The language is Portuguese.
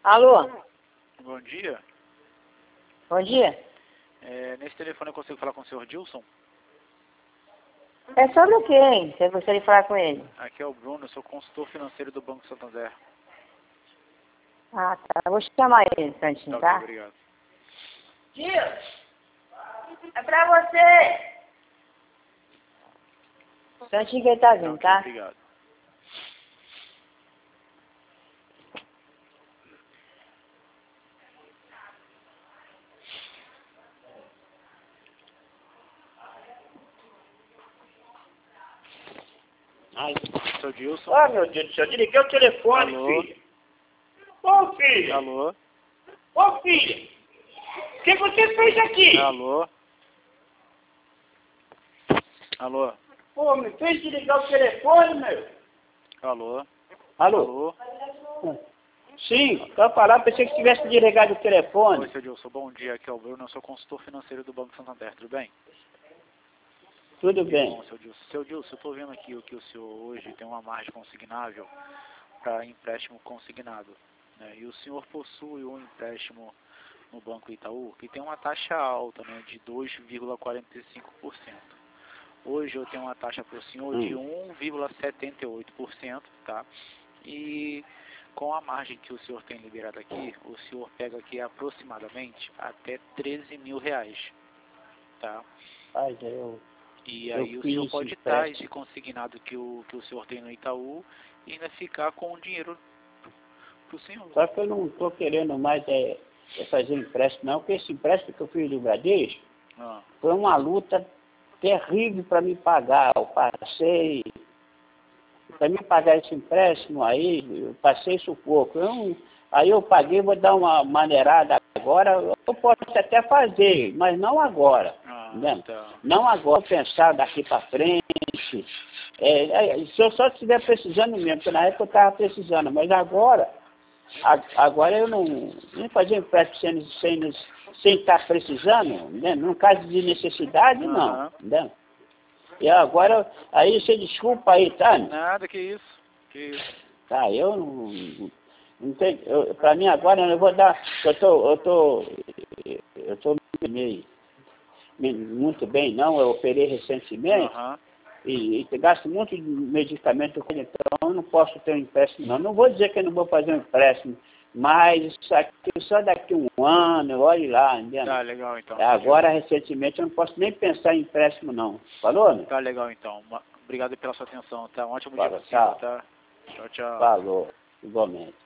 Alô? Bom dia. Bom dia. Nesse telefone eu consigo falar com o senhor Dilson? É sobre o quê, hein? Você gostaria de falar com ele? Aqui é o Bruno, eu sou consultor financeiro do Banco Santander. Ah, tá. Eu vou chamar ele um instantinho, Tá, tá? ok, obrigado. Gil, é pra você. Um instantinho que ele tá Tá, vindo, ok, tá? obrigado. Ai, Seu Dilson? meu Deus do céu, desliguei o telefone, Alô? filho. Ô, filho! Alô? Ô, filho! O que você fez aqui? Alô? Alô? Pô, me fez desligar o telefone, meu. Alô? Alô? Alô? Sim, pra falar, pensei que tivesse desligado o Oi, telefone. seu Dilson, bom dia, aqui é o Bruno, eu sou consultor financeiro do Banco Santander, tudo bem? Tudo Que bem. bom, seu Dilson. Seu Dilson, eu estou vendo aqui que o senhor hoje tem uma margem consignável para empréstimo consignado, né? E o senhor possui um empréstimo no Banco Itaú que tem uma taxa alta, né, de 2,45%. Hoje eu tenho uma taxa para o senhor de 1,78%, tá? E com a margem que o senhor tem liberado aqui, o senhor pega aqui aproximadamente até R$ 13.000, tá? Ai, eu E aí o senhor fiz pode dar esse consignado que o senhor tem no Itaú e ainda ficar com o dinheiro pro senhor. Só que eu não estou querendo mais fazer empréstimo, não, porque esse empréstimo que eu fiz do Bradesco Ah, foi uma luta terrível para me pagar. Eu passei, para me pagar esse empréstimo aí, eu passei sufoco. Aí eu paguei, vou dar uma maneirada agora, eu posso até fazer, mas não agora. Entendeu? tá. Não agora, pensar daqui para frente. Se eu só estiver precisando mesmo, porque na época eu estava precisando, mas agora eu não fazia empréstimo sem estar precisando, né? No caso de necessidade, não. Aham. Entendeu? E agora, aí você desculpa aí, tá? Nada, que isso. Que isso. Tá, eu não tenho, para mim agora eu vou dar, eu tô meio, muito bem, não, eu operei recentemente. Aham. E gasto muito de medicamento, então eu não posso ter um empréstimo, não. Não vou dizer que eu não vou fazer um empréstimo, mas isso aqui só daqui a um ano, olhe lá, entendeu? Tá legal então. Agora, recentemente, eu não posso nem pensar em empréstimo, não. Falou, né? Tá legal então. Obrigado pela sua atenção, tá? Um ótimo dia Falou, pro senhor, tchau. tá? Tchau, tchau. Falou, igualmente.